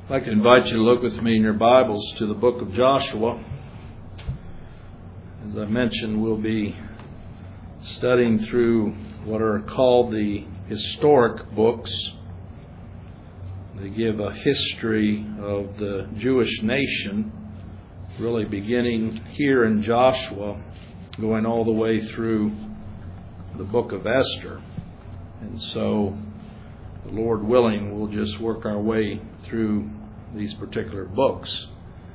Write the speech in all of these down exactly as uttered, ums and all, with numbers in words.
I'd like to invite you to look with me in your Bibles to the book of Joshua. As I mentioned, we'll be studying through what are called the historic books. They give a history of the Jewish nation, really beginning here in Joshua, going all the way through the book of Esther. And so, the Lord willing, we'll just work our way through these particular books.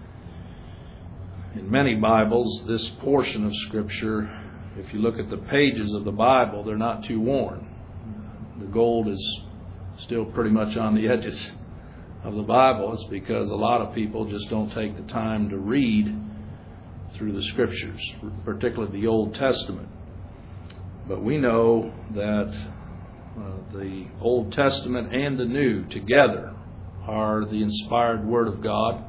In many Bibles, this portion of Scripture, if you look at the pages of the Bible, they're not too worn. The gold is still pretty much on the edges of the Bible. It's because a lot of people just don't take the time to read through the Scriptures, particularly the Old Testament. But we know that uh, the Old Testament and the New together are the inspired Word of God.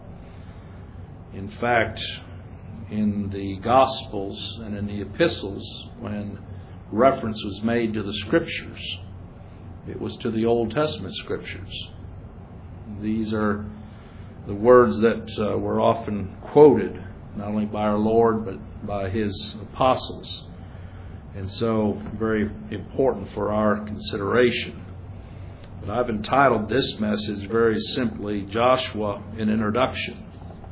In fact, in the Gospels and in the Epistles, when reference was made to the Scriptures, it was to the Old Testament Scriptures. These are the words that uh, were often quoted, not only by our Lord, but by His apostles. And so, very important for our consideration. But I've entitled this message very simply, Joshua, an Introduction.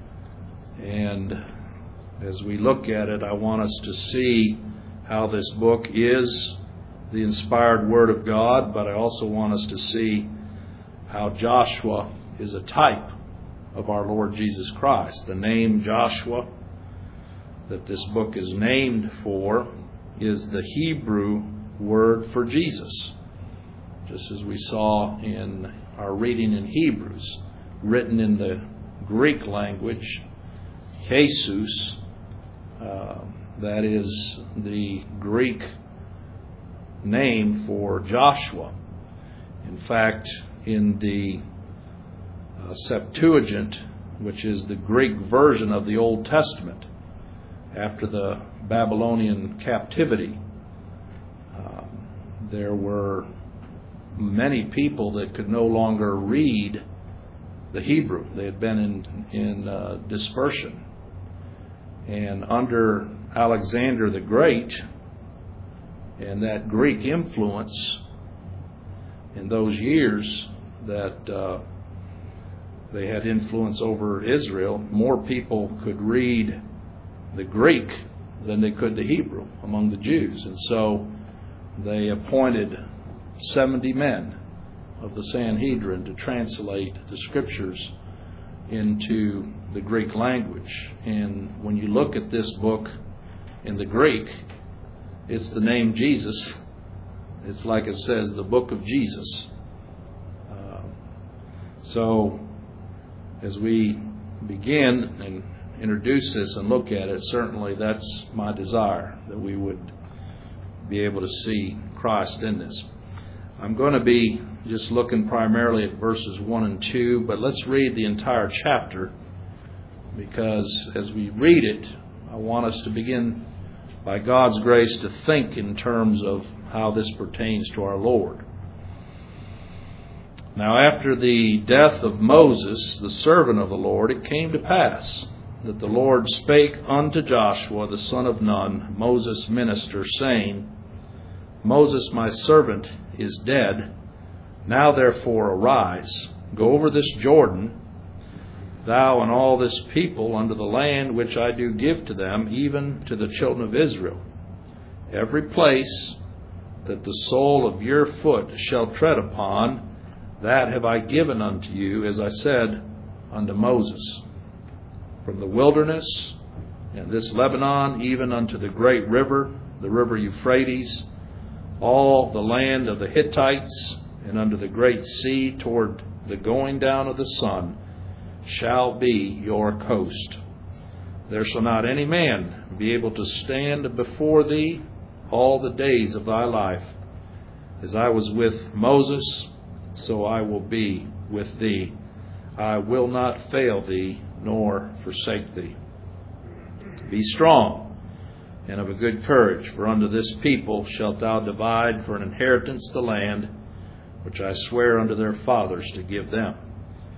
And as we look at it, I want us to see how this book is the inspired Word of God, but I also want us to see how Joshua is a type of our Lord Jesus Christ. The name Joshua that this book is named for is the Hebrew word for Jesus. Just as we saw in our reading in Hebrews, written in the Greek language, Jesus, uh, that is the Greek name for Joshua. In fact, in the uh, Septuagint, which is the Greek version of the Old Testament, after the Babylonian captivity, uh, there were many people that could no longer read the Hebrew. They had been in, in uh, dispersion. And under Alexander the Great and that Greek influence in those years that uh, they had influence over Israel, more people could read the Greek than they could the Hebrew among the Jews. And so they appointed seventy men of the Sanhedrin to translate the Scriptures into the Greek language. And when you look at this book in the Greek, it's the name Jesus. It's like it says, the book of Jesus. Uh, so as we begin and introduce this and look at it, certainly that's my desire, that we would be able to see Christ in this. I'm going to be just looking primarily at verses one and two, but let's read the entire chapter, because as we read it, I want us to begin, by God's grace, to think in terms of how this pertains to our Lord. Now, after the death of Moses, the servant of the Lord, it came to pass that the Lord spake unto Joshua, the son of Nun, Moses' minister, saying, Moses, my servant, is dead. Now therefore arise, go over this Jordan, thou and all this people, unto the land which I do give to them, even to the children of Israel. Every place that the sole of your foot shall tread upon, that have I given unto you, as I said unto Moses. From the wilderness and this Lebanon, even unto the great river, the river Euphrates, all the land of the Hittites, and unto the great sea toward the going down of the sun, shall be your coast. There shall not any man be able to stand before thee all the days of thy life. As I was with Moses, so I will be with thee. I will not fail thee, nor forsake thee. Be strong and of a good courage, for unto this people shalt thou divide for an inheritance the land which I swear unto their fathers to give them.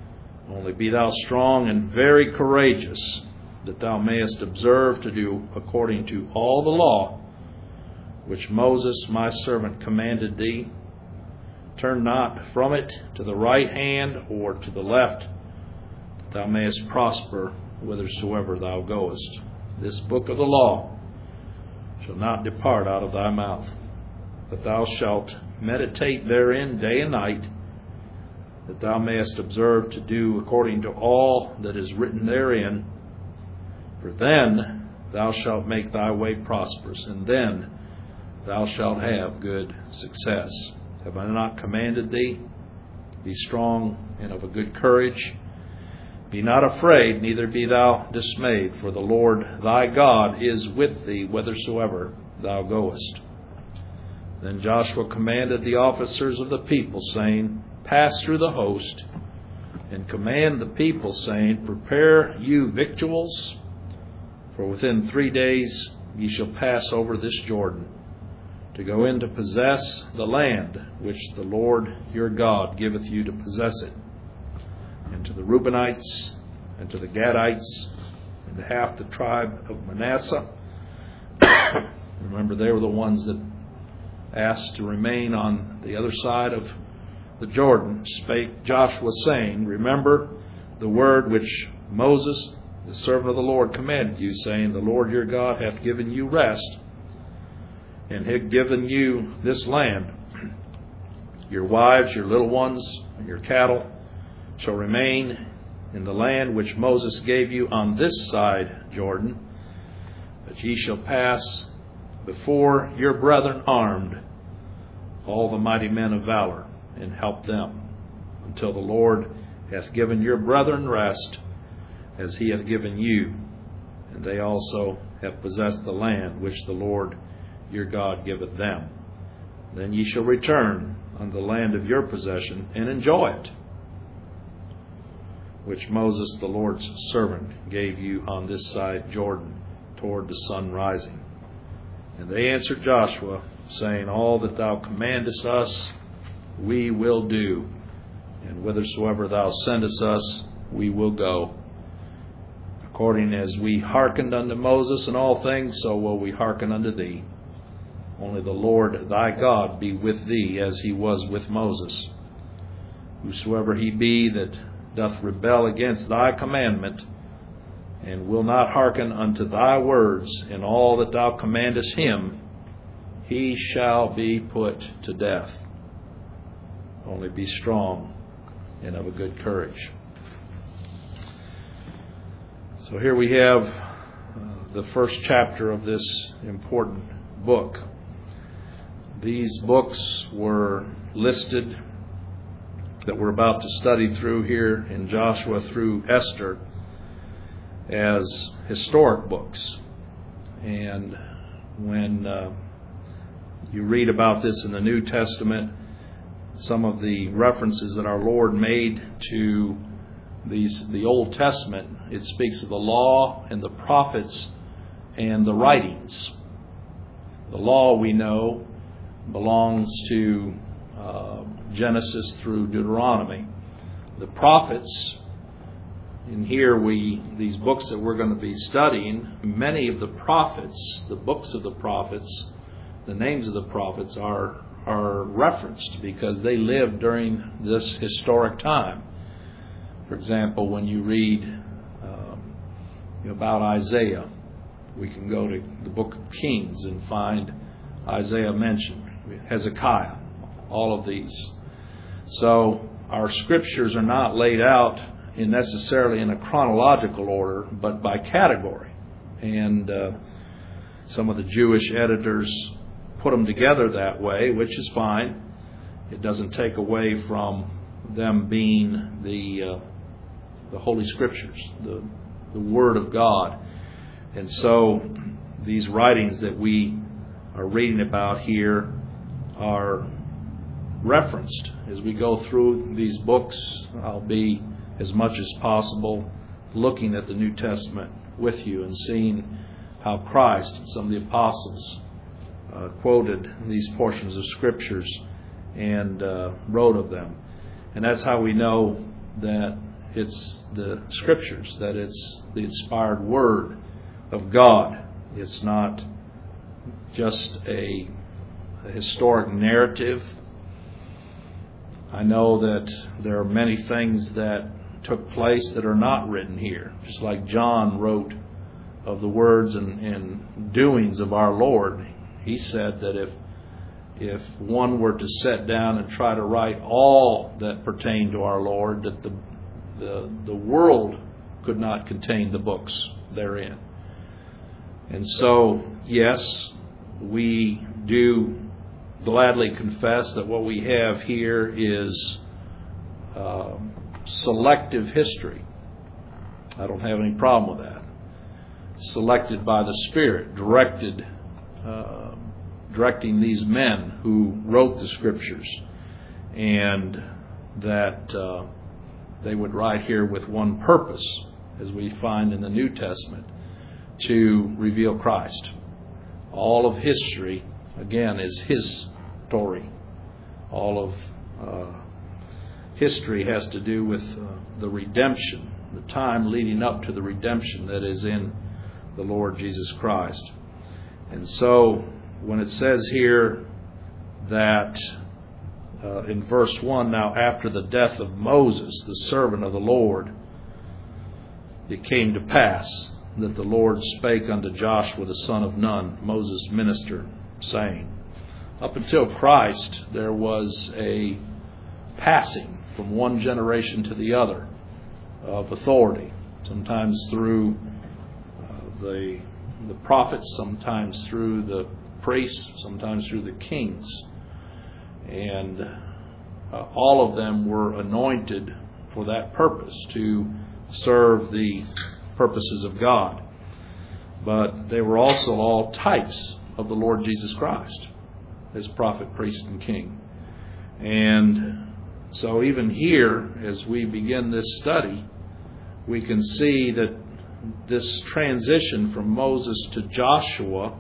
Only be thou strong and very courageous, that thou mayest observe to do according to all the law which Moses my servant commanded thee. Turn not from it to the right hand or to the left, that thou mayest prosper whithersoever thou goest. This book of the law shall not depart out of thy mouth, but thou shalt meditate therein day and night, that thou mayest observe to do according to all that is written therein. For then thou shalt make thy way prosperous, and then thou shalt have good success. Have I not commanded thee? Be strong and of a good courage. Be not afraid, neither be thou dismayed, for the Lord thy God is with thee whithersoever thou goest. Then Joshua commanded the officers of the people, saying, Pass through the host, and command the people, saying, Prepare you victuals, for within three days ye shall pass over this Jordan, to go in to possess the land which the Lord your God giveth you to possess it, and to the Reubenites, and to the Gadites, and to half the tribe of Manasseh. Remember, they were the ones that asked to remain on the other side of the Jordan. Spake Joshua, saying, Remember the word which Moses, the servant of the Lord, commanded you, saying, The Lord your God hath given you rest, and hath given you this land. Your wives, your little ones, and your cattle shall remain in the land which Moses gave you on this side Jordan, but ye shall pass before your brethren armed, all the mighty men of valor, and help them, until the Lord hath given your brethren rest, as he hath given you, and they also have possessed the land which the Lord your God giveth them. Then ye shall return unto the land of your possession, and enjoy it, which Moses the Lord's servant gave you on this side Jordan, toward the sun rising. And they answered Joshua, saying, All that thou commandest us, we will do, and whithersoever thou sendest us, we will go. According as we hearkened unto Moses in all things, so will we hearken unto thee. Only the Lord thy God be with thee, as he was with Moses. Whosoever he be that doth rebel against thy commandment, and will not hearken unto thy words in all that thou commandest him, he shall be put to death. Only be strong and of a good courage. So here we have uh, the first chapter of this important book. These books were listed that we're about to study through here in Joshua through Esther as historic books. And when uh, you read about this in the New Testament, some of the references that our Lord made to these the Old Testament, it speaks of the law and the prophets and the writings. The law, we know, belongs to uh, Genesis through Deuteronomy. The prophets, and here we, these books that we're going to be studying, many of the prophets, the books of the prophets, the names of the prophets are are referenced because they lived during this historic time. For example, when you read um, about Isaiah, we can go to the book of Kings and find Isaiah mentioned, Hezekiah, all of these. So our scriptures are not laid out in necessarily in a chronological order, but by category. And uh, some of the Jewish editors put them together that way, which is fine. It doesn't take away from them being the uh, the Holy Scriptures, the the Word of God. And so these writings that we are reading about here are referenced. As we go through these books, I'll be, as much as possible, looking at the New Testament with you and seeing how Christ and some of the apostles uh, quoted these portions of Scriptures and uh, wrote of them. And that's how we know that it's the Scriptures, that it's the inspired Word of God. It's not just a, a historic narrative. I know that there are many things that took place that are not written here. Just like John wrote of the words and, and doings of our Lord. He said that if if one were to sit down and try to write all that pertained to our Lord, that the the, the world could not contain the books therein. And so, yes, we do gladly confess that what we have here is uh, selective history. I don't have any problem with that. Selected by the Spirit, directed, uh, directing these men who wrote the Scriptures, and that uh, they would write here with one purpose, as we find in the New Testament, to reveal Christ. All of history, again, is His story. All of uh, history has to do with uh, the redemption, the time leading up to the redemption that is in the Lord Jesus Christ. And so, when it says here that uh, in verse one, now after the death of Moses, the servant of the Lord, it came to pass that the Lord spake unto Joshua the son of Nun, Moses' minister, saying. Up until Christ, there was a passing from one generation to the other of authority, sometimes through uh, the the prophets, sometimes through the priests, sometimes through the kings. And uh, all of them were anointed for that purpose, to serve the purposes of God. But they were also all types of the Lord Jesus Christ as prophet, priest, and king. And so even here, as we begin this study, we can see that this transition from Moses to Joshua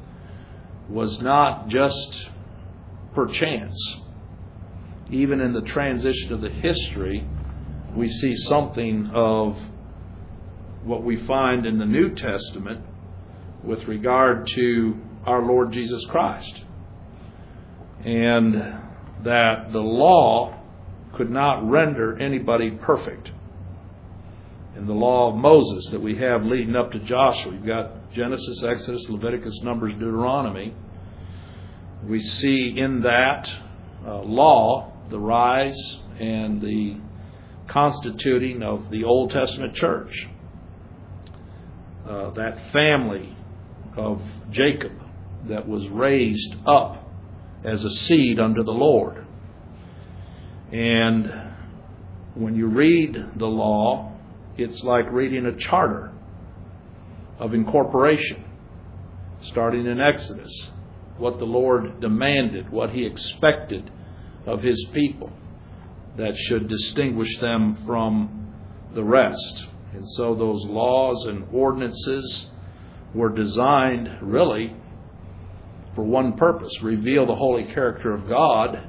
was not just perchance. Even in the transition of the history, we see something of what we find in the New Testament with regard to our Lord Jesus Christ. And that the law could not render anybody perfect. In the law of Moses that we have leading up to Joshua, we've got Genesis, Exodus, Leviticus, Numbers, Deuteronomy. We see in that uh, law the rise and the constituting of the Old Testament church. Uh, that family of Jacob that was raised up as a seed unto the Lord. And when you read the law, it's like reading a charter of incorporation, starting in Exodus, what the Lord demanded, what He expected of His people that should distinguish them from the rest. And so those laws and ordinances were designed really for one purpose, reveal the holy character of God,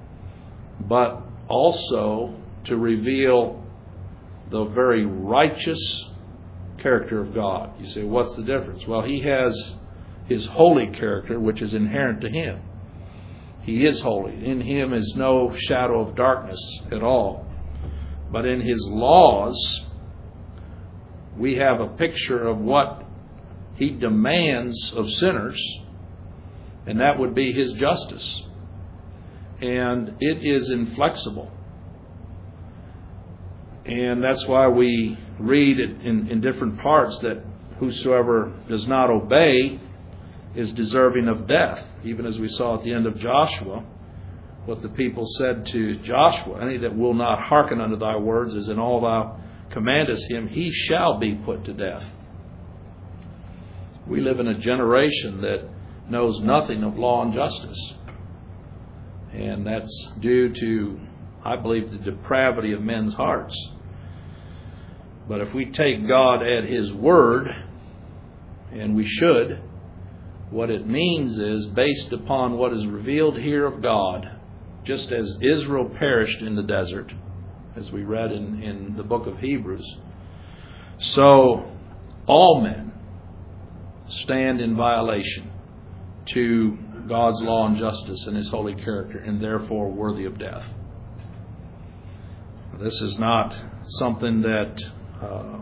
but also to reveal the very righteous character of God. You say, what's the difference? Well, He has His holy character, which is inherent to Him. He is holy. In Him is no shadow of darkness at all. But in His laws, we have a picture of what He demands of sinners, and that would be His justice. And it is inflexible. And that's why we read it in, in different parts that whosoever does not obey is deserving of death. Even as we saw at the end of Joshua, what the people said to Joshua, any that will not hearken unto thy words, as in all thou commandest him, he shall be put to death. We live in a generation that knows nothing of law and justice. And that's due to, I believe, the depravity of men's hearts. But if we take God at His word, and we should, what it means is, based upon what is revealed here of God, just as Israel perished in the desert, as we read in, in the book of Hebrews. So all men stand in violation to God's law and justice and His holy character, and therefore worthy of death. This is not something that uh,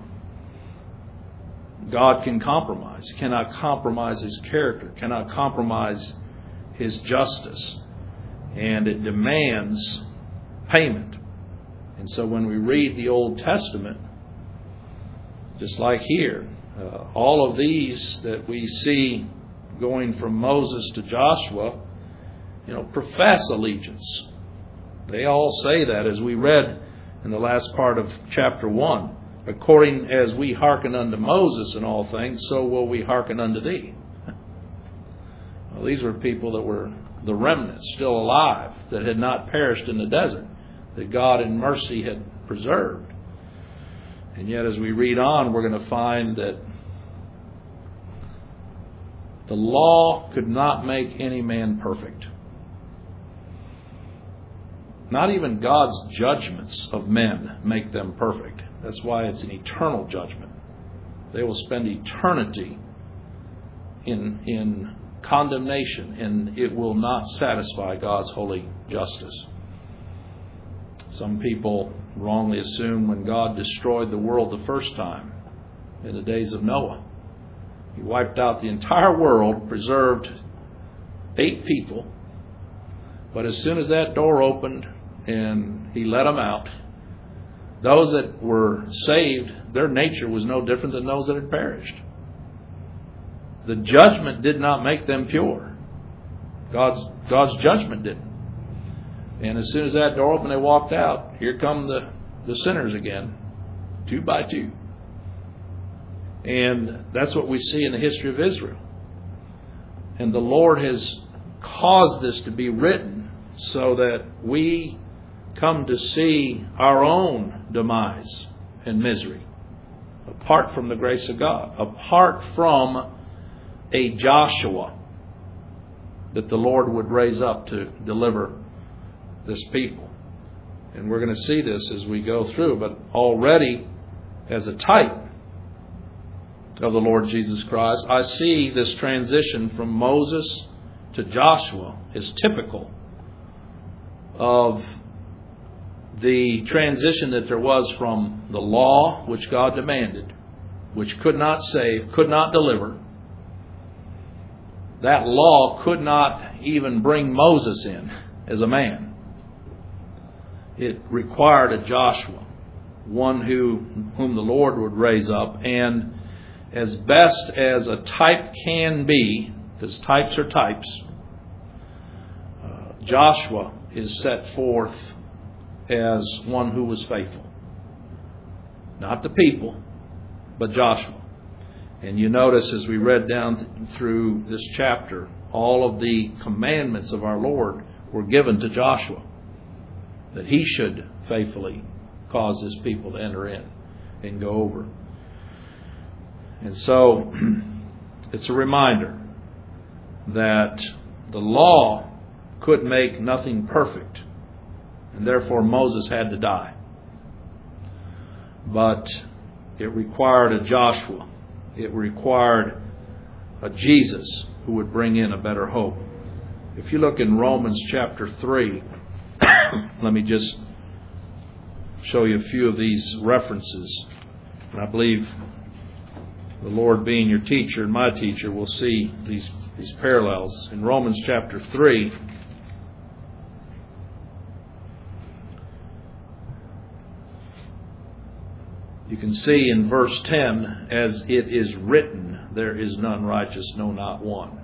God can compromise. He cannot compromise His character, cannot compromise His justice, and it demands payment. And so when we read the Old Testament, just like here, uh, all of these that we see going from Moses to Joshua, you know, profess allegiance. They all say that, as we read in the last part of chapter one. According as we hearken unto Moses in all things, so will we hearken unto thee. Well, these were people that were the remnants, still alive, that had not perished in the desert, that God in mercy had preserved. And yet as we read on, we're going to find that the law could not make any man perfect. Not even God's judgments of men make them perfect. That's why it's an eternal judgment. They will spend eternity in, in condemnation, and it will not satisfy God's holy justice. Some people wrongly assume when God destroyed the world the first time, in the days of Noah, He wiped out the entire world, preserved eight people, but as soon as that door opened and He let them out, those that were saved, their nature was no different than those that had perished. The judgment did not make them pure. God's God's judgment didn't. And as soon as that door opened, they walked out. Here come the, the sinners again, two by two. And that's what we see in the history of Israel. And the Lord has caused this to be written so that we come to see our own demise and misery apart from the grace of God, apart from a Joshua that the Lord would raise up to deliver this people. And we're going to see this as we go through, but already as a type of the Lord Jesus Christ, I see this transition from Moses to Joshua is typical of the transition that there was from the law, which God demanded, which could not save, could not deliver. That law could not even bring Moses in as a man. It required a Joshua, one who whom the Lord would raise up, and as best as a type can be, because types are types, uh, Joshua is set forth as one who was faithful. Not the people, but Joshua. And you notice as we read down through this chapter, all of the commandments of our Lord were given to Joshua, that he should faithfully cause his people to enter in and go over. And so it's a reminder that the law could make nothing perfect, and therefore Moses had to die. But it required a Joshua. It required a Jesus who would bring in a better hope. If you look in Romans chapter three, let me just show you a few of these references. And I believe the Lord, being your teacher and my teacher, will see these, these parallels. In Romans chapter three, you can see in verse ten, as it is written, there is none righteous, no, not one.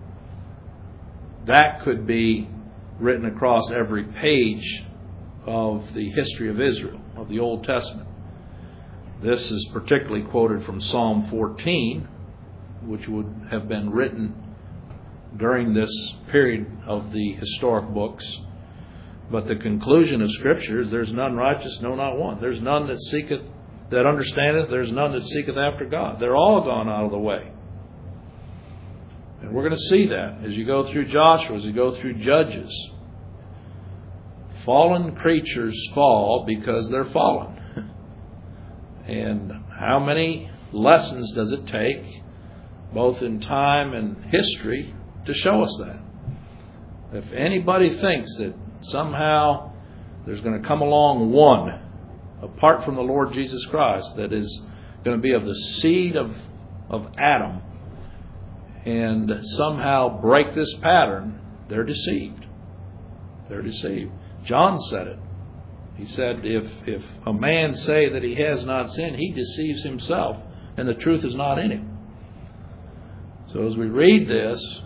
That could be written across every page of the history of Israel, of the Old Testament. This is particularly quoted from Psalm fourteen, which would have been written during this period of the historic books. But the conclusion of Scripture is, there's none righteous, no, not one. There's none that seeketh, that understandeth, there's none that seeketh after God. They're all gone out of the way. And we're going to see that as you go through Joshua, as you go through Judges. fallen creatures fall because they're fallen. And how many lessons does it take, both in time and history, to show us that? If anybody thinks that somehow there's going to come along one, apart from the Lord Jesus Christ, that is going to be of the seed of, of Adam, and somehow break this pattern, they're deceived. They're deceived. John said it. He said, if, if a man say that he has not sinned, he deceives himself, and the truth is not in him. So as we read this,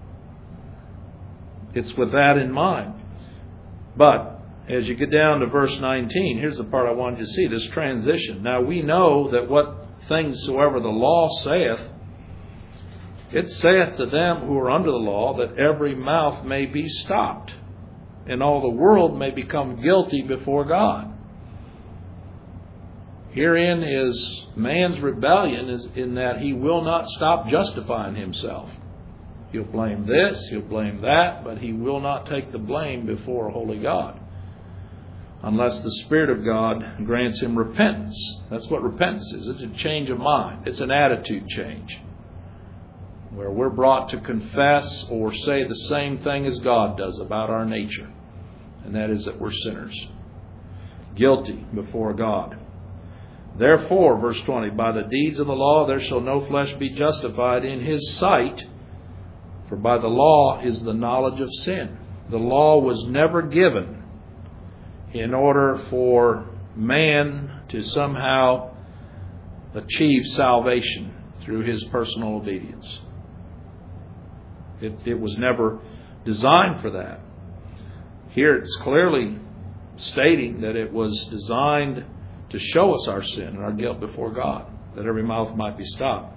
it's with that in mind. But as you get down to verse nineteen, here's the part I wanted you to see, this transition. Now we know that what things soever the law saith, it saith to them who are under the law, that every mouth may be stopped, and all the world may become guilty before God. Herein is man's rebellion, is in that he will not stop justifying himself. He'll blame this, he'll blame that, but he will not take the blame before a holy God, unless the Spirit of God grants him repentance. That's what repentance is. It's a change of mind. It's an attitude change, where we're brought to confess or say the same thing as God does about our nature, and that is that we're sinners, guilty before God. Therefore, verse twenty, by the deeds of the law there shall no flesh be justified in his sight, for by the law is the knowledge of sin. The law was never given in order for man to somehow achieve salvation through his personal obedience. It, it was never designed for that. Here it's clearly stating that it was designed to show us our sin and our guilt before God, that every mouth might be stopped.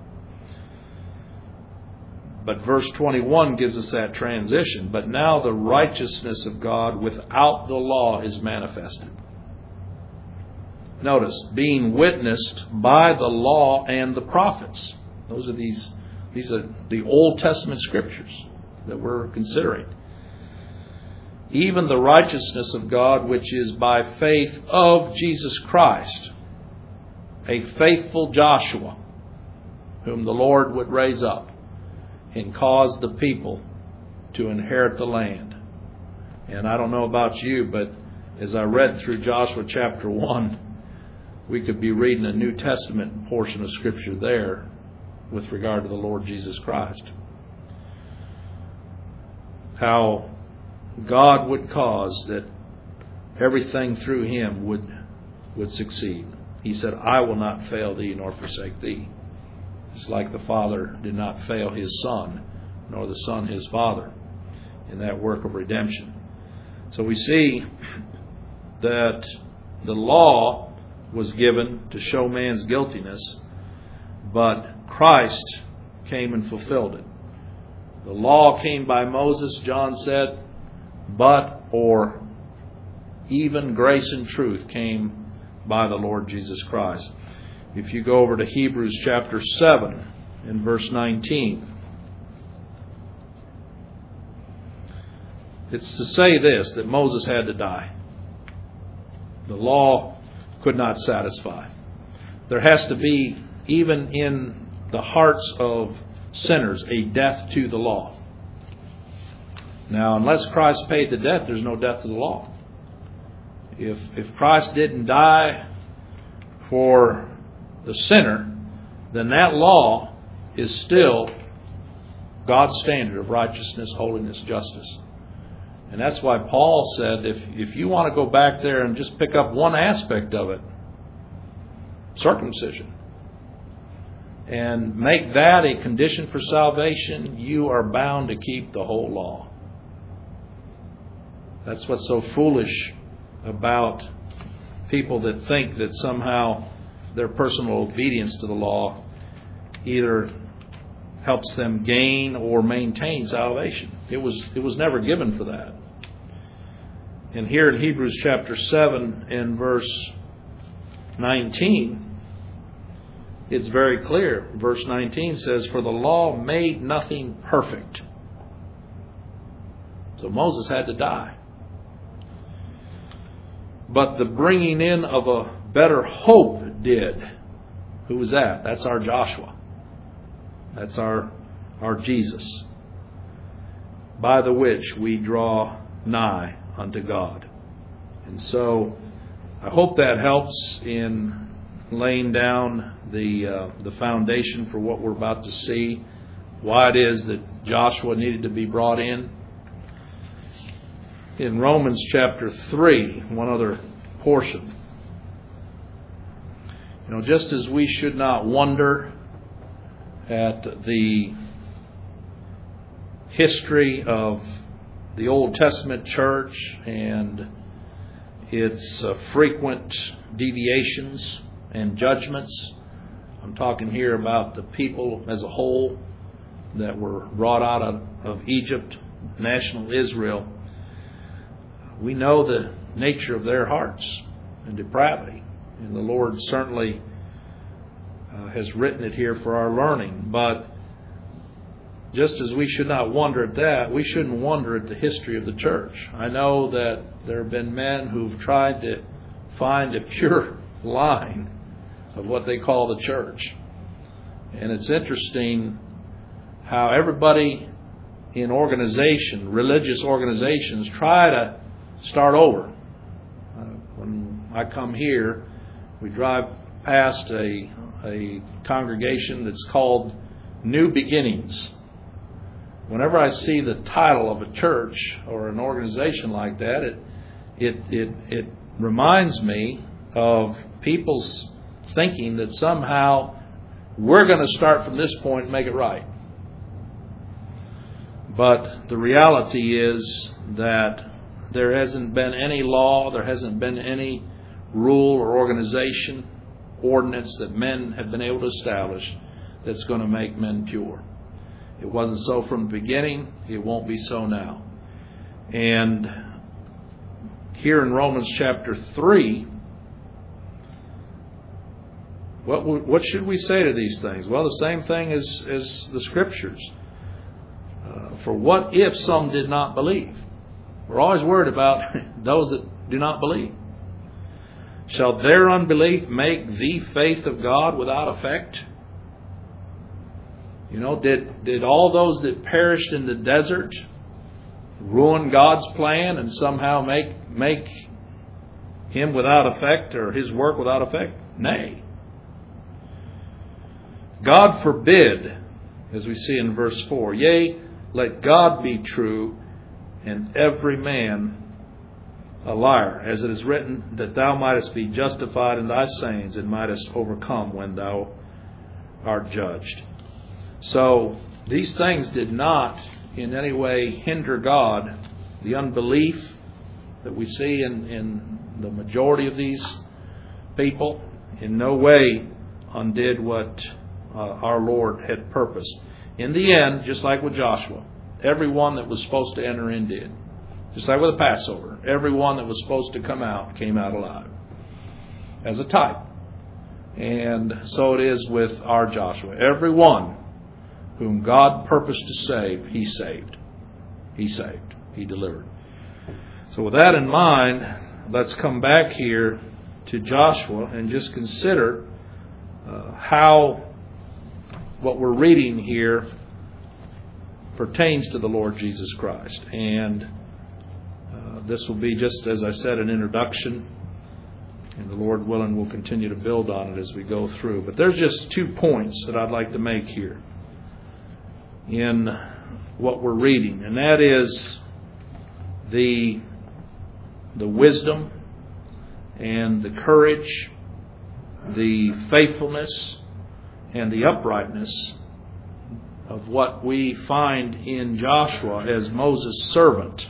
But verse twenty-one gives us that transition. But now the righteousness of God without the law is manifested. Notice, being witnessed by the law and the prophets. Those are these, these are the Old Testament scriptures that we're considering. Even the righteousness of God, which is by faith of Jesus Christ, a faithful Joshua, whom the Lord would raise up and cause the people to inherit the land. And I don't know about you, but as I read through Joshua chapter one, we could be reading a New Testament portion of Scripture there with regard to the Lord Jesus Christ. How God would cause that everything through Him would, would succeed. He said, I will not fail thee nor forsake thee. It's like the Father did not fail His Son, nor the Son His Father, in that work of redemption. So we see that the law was given to show man's guiltiness, but Christ came and fulfilled it. The law came by Moses, John said, but, or even grace and truth came by the Lord Jesus Christ. If you go over to Hebrews chapter seven in verse nineteen, it's to say this, that Moses had to die. The law could not satisfy. There has to be, even in the hearts of sinners, a death to the law. Now, unless Christ paid the debt, there's no death to the law. If, if Christ didn't die for the sinner, then that law is still God's standard of righteousness, holiness, justice. And that's why Paul said, if, if you want to go back there and just pick up one aspect of it, circumcision, and make that a condition for salvation, you are bound to keep the whole law. That's what's so foolish about people that think that somehow their personal obedience to the law either helps them gain or maintain salvation. It was it was never given for that. And here in Hebrews chapter seven and verse nineteen, it's very clear. Verse nineteen says, for the law made nothing perfect. So Moses had to die. but the bringing in of a better hope did. Who was that? That's our Joshua. That's our, our Jesus, by the which we draw nigh unto God. And so I hope that helps in laying down the uh, the foundation for what we're about to see, why it is that Joshua needed to be brought in. In Romans chapter three, one other portion. You know, just as we should not wonder at the history of the Old Testament church and its uh, frequent deviations and judgments. I'm talking here about the people as a whole that were brought out of, of Egypt, national Israel. We know the nature of their hearts and depravity. And the Lord certainly uh, has written it here for our learning. But just as we should not wonder at that, we shouldn't wonder at the history of the church. I know that there have been men who've tried to find a pure line of what they call the church. And it's interesting how everybody in organization, religious organizations, try to start over. Uh, when I come here, we drive past a, a congregation that's called New Beginnings. Whenever I see the title of a church or an organization like that, it it it, it reminds me of people's thinking that somehow we're going to start from this point and make it right. But the reality is that there hasn't been any law, there hasn't been any rule or organization, ordinance that men have been able to establish that's going to make men pure. It wasn't so from the beginning. It won't be so now. And here in Romans chapter three, what what should we say to these things? Well, the same thing as, as the Scriptures. Uh, for what if some did not believe? We're always worried about those that do not believe. Shall their unbelief make the faith of God without effect? You know, did, did all those that perished in the desert ruin God's plan and somehow make make Him without effect or His work without effect? Nay. God forbid, as we see in verse four, yea, let God be true and every man a liar, as it is written, that thou mightest be justified in thy sayings and mightest overcome when thou art judged. So these things did not in any way hinder God. The unbelief that we see in, in the majority of these people in no way undid what uh, our Lord had purposed. In the end, just like with Joshua, everyone that was supposed to enter in did. Just like with the Passover, everyone that was supposed to come out came out alive as a type. And so it is with our Joshua. Everyone whom God purposed to save, He saved. He saved. He delivered. So with that in mind, let's come back here to Joshua and just consider uh, how what we're reading here pertains to the Lord Jesus Christ. And uh, this will be, just as I said, an introduction. And the Lord willing, we'll continue to build on it as we go through. But there's just two points that I'd like to make here in what we're reading. And that is the, the wisdom and the courage, the faithfulness and the uprightness of what we find in Joshua as Moses' servant.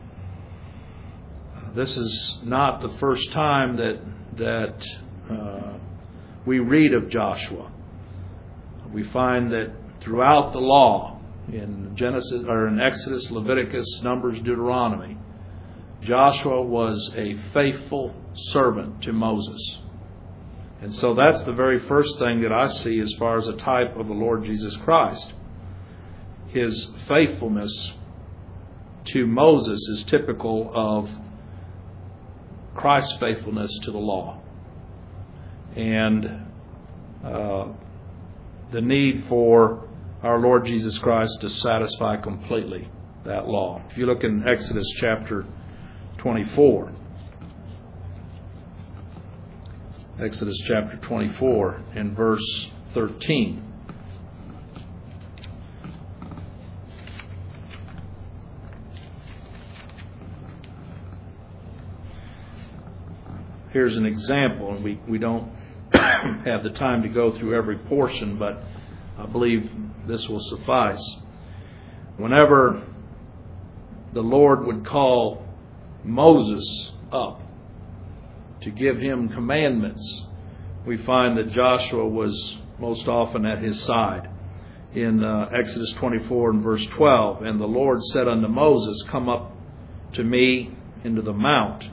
This is not the first time that that uh, we read of Joshua. We find that throughout the law, in Genesis or in Exodus, Leviticus, Numbers, Deuteronomy, Joshua was a faithful servant to Moses. And so that's the very first thing that I see as far as a type of the Lord Jesus Christ. His faithfulness to Moses is typical of Christ's faithfulness to the law and uh, the need for our Lord Jesus Christ to satisfy completely that law. If you look in Exodus chapter twenty-four, Exodus chapter twenty-four and verse thirteen. Here's an example, and we, we don't have the time to go through every portion, but I believe this will suffice. Whenever the Lord would call Moses up to give him commandments, we find that Joshua was most often at his side. In uh, Exodus twenty-four and verse twelve, and the Lord said unto Moses, Come up to me into the mount,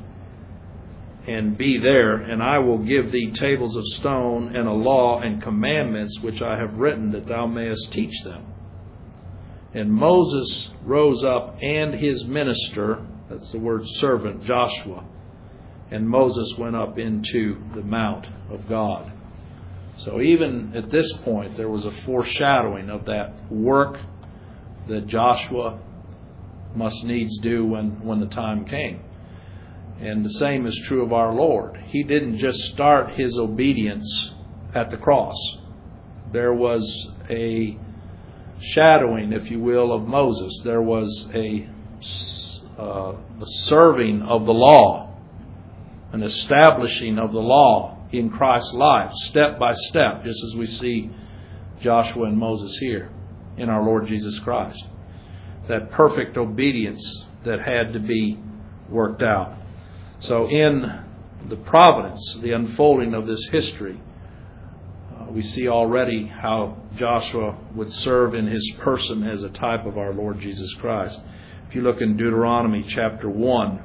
and be there, and I will give thee tables of stone and a law and commandments which I have written, that thou mayest teach them. And Moses rose up, and his minister, that's the word servant, Joshua, and Moses went up into the mount of God. So even at this point, there was a foreshadowing of that work that Joshua must needs do when, when the time came. And the same is true of our Lord. He didn't just start his obedience at the cross. There was a shadowing, if you will, of Moses. There was a, uh, a serving of the law, an establishing of the law in Christ's life, step by step, just as we see Joshua and Moses here in our Lord Jesus Christ. That perfect obedience that had to be worked out. So in the providence, the unfolding of this history, uh, we see already how Joshua would serve in his person as a type of our Lord Jesus Christ. If you look in Deuteronomy chapter one,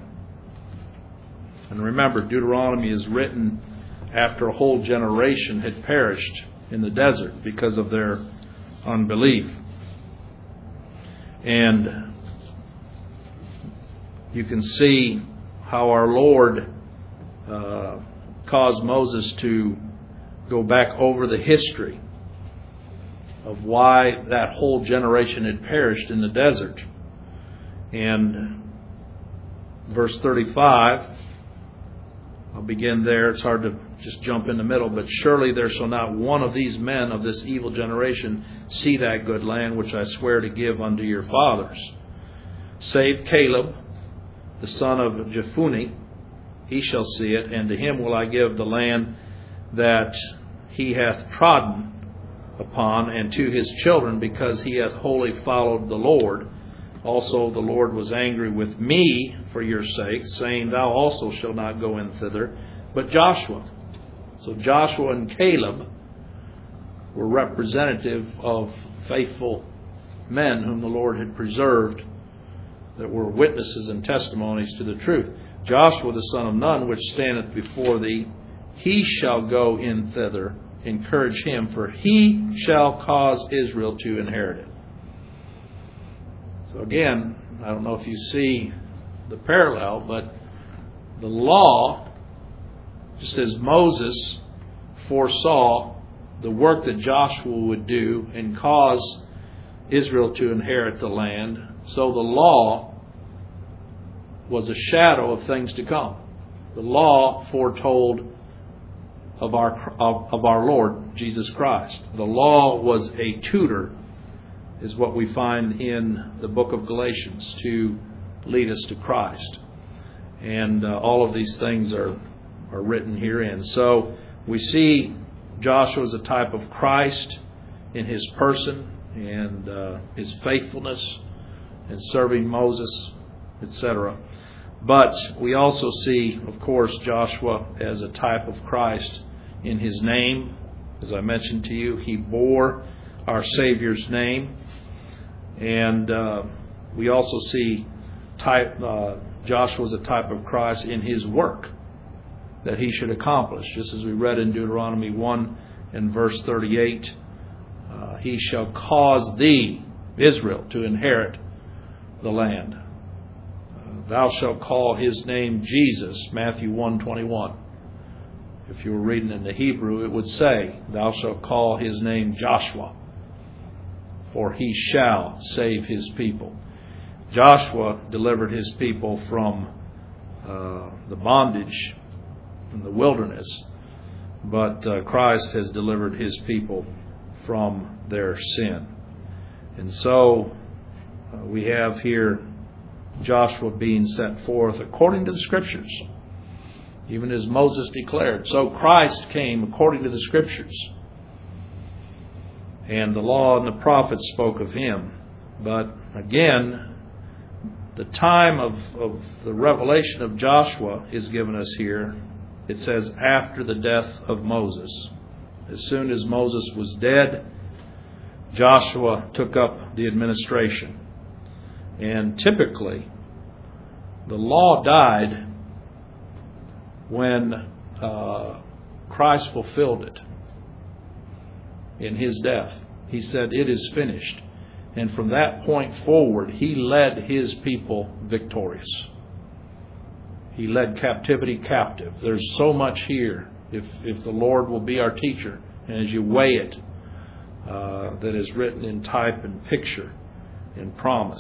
and remember, Deuteronomy is written after a whole generation had perished in the desert because of their unbelief. And you can see how our Lord uh, caused Moses to go back over the history of why that whole generation had perished in the desert. And verse thirty-five, I'll begin there. It's hard to just jump in the middle. But surely there shall not one of these men of this evil generation see that good land which I swear to give unto your fathers, save Caleb, the son of Jephunneh. He shall see it, and to him will I give the land that he hath trodden upon, and to his children, because he hath wholly followed the Lord. Also the Lord was angry with me for your sake, saying, Thou also shalt not go in thither, but Joshua. So Joshua and Caleb were representative of faithful men whom the Lord had preserved, that were witnesses and testimonies to the truth. Joshua the son of Nun, which standeth before thee, he shall go in thither. Encourage him, for he shall cause Israel to inherit it. So again, I don't know if you see the parallel, but the law, just as Moses foresaw the work that Joshua would do and cause Israel to inherit the land, so the law was a shadow of things to come. The law foretold of our of, of our Lord Jesus Christ. The law was a tutor, is what we find in the book of Galatians, to lead us to Christ. And uh, all of these things are, are written herein. So we see Joshua as a type of Christ in his person and uh, his faithfulness in serving Moses, et cetera. But we also see, of course, Joshua as a type of Christ in his name. As I mentioned to you, he bore our Savior's name. And uh, we also see type uh, Joshua as a type of Christ in his work that he should accomplish. Just as we read in Deuteronomy one and verse thirty-eight, uh, he shall cause thee, Israel, to inherit the land. Uh, thou shalt call his name Jesus, Matthew one twenty-one. If you were reading in the Hebrew, it would say, thou shalt call his name Joshua, for he shall save his people. Joshua delivered his people from uh, the bondage in the wilderness, but uh, Christ has delivered his people from their sin. And so uh, we have here Joshua being set forth according to the Scriptures, even as Moses declared. So Christ came according to the Scriptures, and the law and the prophets spoke of him. But again, the time of, of the revelation of Joshua is given us here. It says after the death of Moses. As soon as Moses was dead, Joshua took up the administration. And typically, the law died when uh, Christ fulfilled it in his death. He said, it is finished. And from that point forward, he led his people victorious. He led captivity captive. There's so much here, if, if the Lord will be our teacher, and as you weigh it, uh, that is written in type and picture and promise.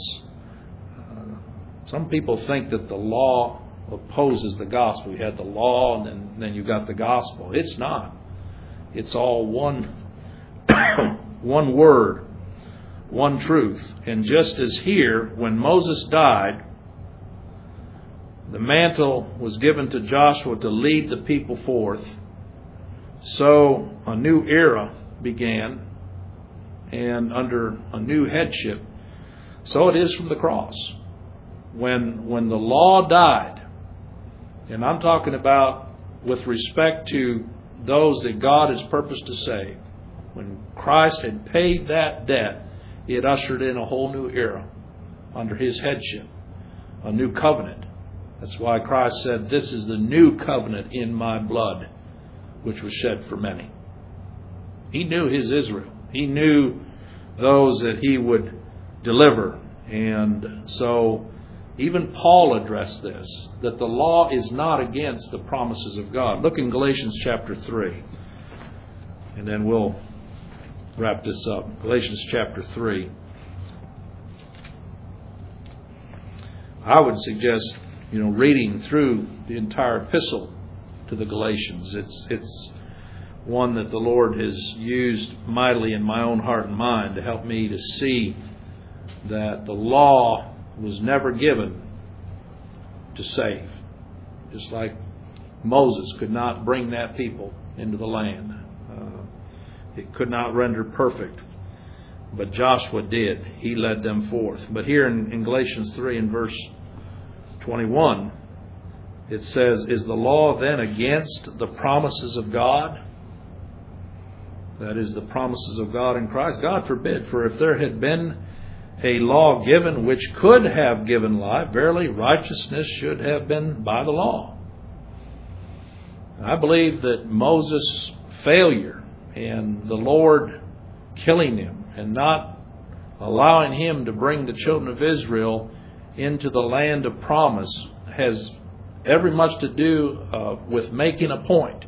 Some people think that the law opposes the gospel. You had the law and then, then you got the gospel. It's not. It's all one, one word, one truth. And just as here, when Moses died, the mantle was given to Joshua to lead the people forth, so a new era began, and under a new headship. So it is from the cross. When when the law died, and I'm talking about with respect to those that God has purposed to save, when Christ had paid that debt, it ushered in a whole new era under his headship, a new covenant. That's why Christ said, this is the new covenant in my blood, which was shed for many. He knew his Israel. He knew those that he would deliver. And so even Paul addressed this, that the law is not against the promises of God. Look in Galatians chapter three, and then we'll wrap this up. Galatians chapter three. I would suggest, you know, reading through the entire epistle to the Galatians. It's it's one that the Lord has used mightily in my own heart and mind to help me to see that the law was never given to save. Just like Moses could not bring that people into the land. Uh, it could not render perfect. But Joshua did. He led them forth. But here in, in Galatians three and verse twenty-one, it says, is the law then against the promises of God? That is, the promises of God in Christ. God forbid, for if there had been a law given which could have given life, verily righteousness should have been by the law. I believe that Moses' failure and the Lord killing him and not allowing him to bring the children of Israel into the land of promise has every much to do uh, with making a point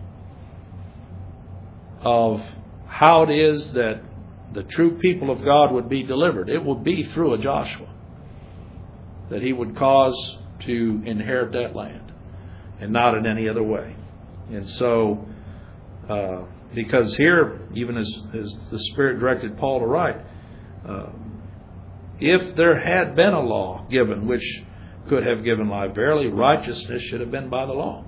of how it is that the true people of God would be delivered. It would be through a Joshua that he would cause to inherit that land, and not in any other way. And so, uh, because here, even as, as the Spirit directed Paul to write, uh, if there had been a law given which could have given life, verily righteousness should have been by the law.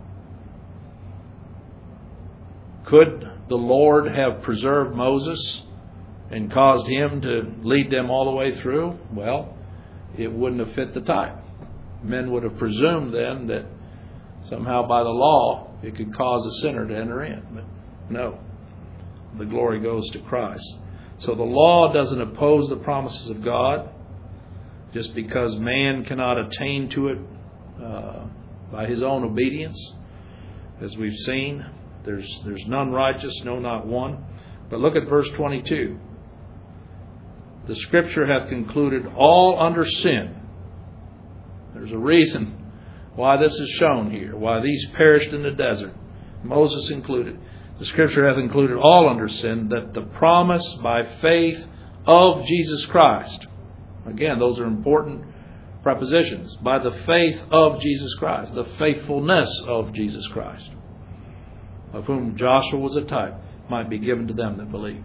Could the Lord have preserved Moses and caused him to lead them all the way through? Well, it wouldn't have fit the type. Men would have presumed then that somehow by the law it could cause a sinner to enter in. But no, the glory goes to Christ. So the law doesn't oppose the promises of God just because man cannot attain to it uh, by his own obedience. As we've seen, there's, there's none righteous, no, not one. But look at verse twenty-two. The Scripture hath concluded all under sin. There's a reason why this is shown here, why these perished in the desert, Moses included. The Scripture hath included all under sin, that the promise by faith of Jesus Christ, again, those are important prepositions, by the faith of Jesus Christ, the faithfulness of Jesus Christ, of whom Joshua was a type, might be given to them that believe.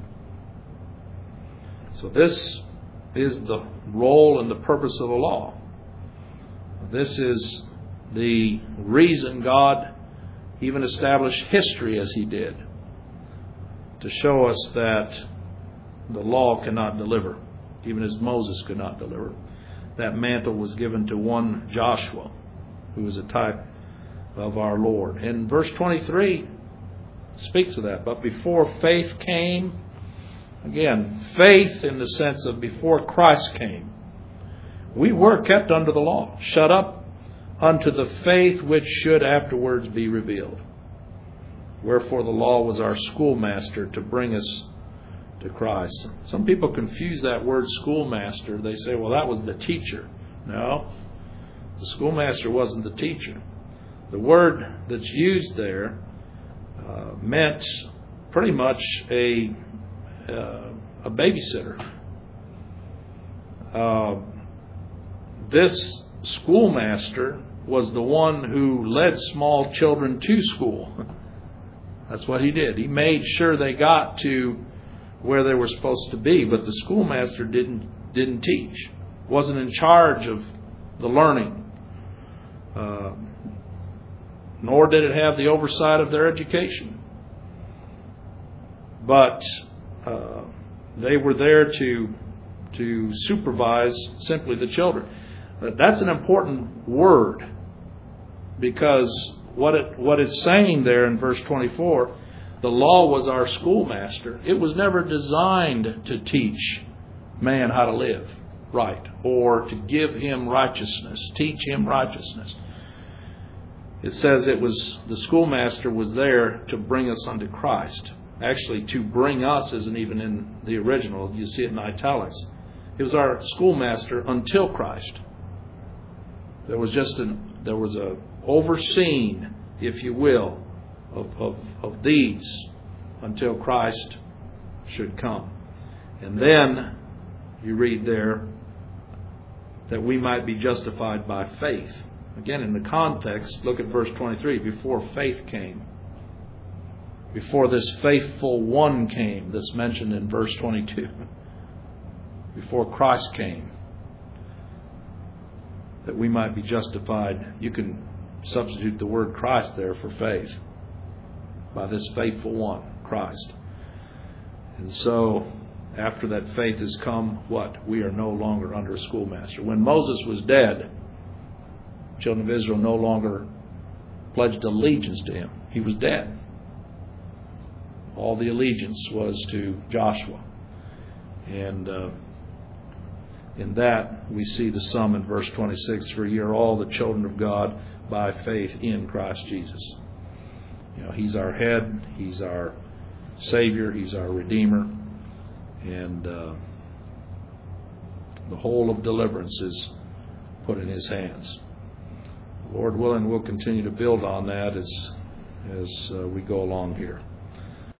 So this is the role and the purpose of the law. This is the reason God even established history as He did, to show us that the law cannot deliver, even as Moses could not deliver. That mantle was given to one Joshua, who was a type of our Lord. And verse twenty-three speaks of that. But before faith came, again, faith in the sense of before Christ came, we were kept under the law, shut up unto the faith which should afterwards be revealed. Wherefore the law was our schoolmaster to bring us to Christ. Some people confuse that word schoolmaster. They say, well, that was the teacher. No, the schoolmaster wasn't the teacher. The word that's used there uh, meant pretty much a uh, a babysitter. Uh, this schoolmaster was the one who led small children to school. That's what he did. He made sure they got to where they were supposed to be, but the schoolmaster didn't didn't teach, wasn't in charge of the learning, uh, nor did it have the oversight of their education. But uh, they were there to to supervise simply the children. But that's an important word, because what it what it's saying there in verse twenty-four, the law was our schoolmaster. It was never designed to teach man how to live right, or to give him righteousness, teach him righteousness. It says it was the schoolmaster was there to bring us unto Christ. Actually, to bring us isn't even in the original. You see it in italics. It was our schoolmaster until Christ. There was just an there was a overseeing, if you will, of, of, of these until Christ should come. And then you read there that we might be justified by faith. Again, in the context, look at verse twenty-three. Before faith came, before this faithful one came, that's mentioned in verse twenty-two, before Christ came, that we might be justified. You can substitute the word Christ there for faith. By this faithful one, Christ. And so, after that faith has come, what? We are no longer under a schoolmaster. When Moses was dead, children of Israel no longer pledged allegiance to him. He was dead. All the allegiance was to Joshua. And uh, in that, we see the sum in verse twenty-six, for ye are all the children of God by faith in Christ Jesus. You know, He's our head, He's our Savior, He's our Redeemer, and uh, the whole of deliverance is put in His hands. Lord willing, we'll continue to build on that as as uh, we go along here.